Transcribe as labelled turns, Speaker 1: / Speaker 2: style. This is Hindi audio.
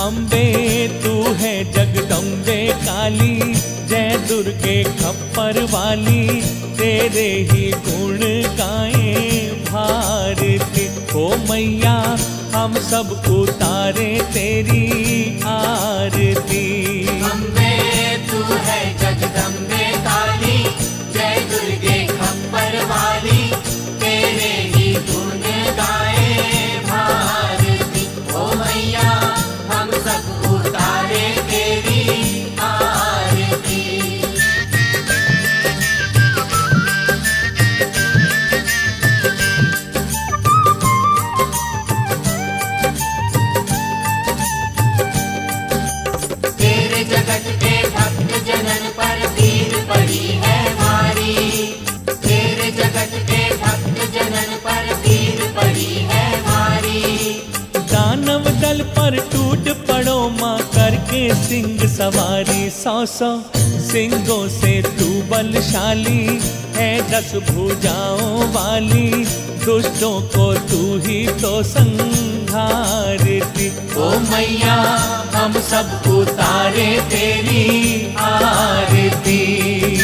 Speaker 1: अम्बे तू है जगदम्बे काली, जय दुर्गे खप्पर वाली, तेरे ही गुण गाए भारती। ओ मैया हम सब उतारे तेरी आरती।
Speaker 2: अम्बे तू है जगदम्बे काली, जय दुर्गे खप्पर वाली, तेरे ही गुण गाए भारती। ओ मैया हम सब उतारे तेरी आरती। तेरे जगत के भक्त जनन पर पीर पड़ी है भारी, तेरे जगत के भक्त जनन पर पीर पड़ी है भारी।
Speaker 1: दानव दल पर टूट पड़ो माँ करके सिंह सवारी, 100 सिंहों से तू बलशाली है, 10 भुजाओं वाली, दुष्टों को तू ही तो संहारती।
Speaker 2: ओ मैया हम सब उतारे तेरी आरती।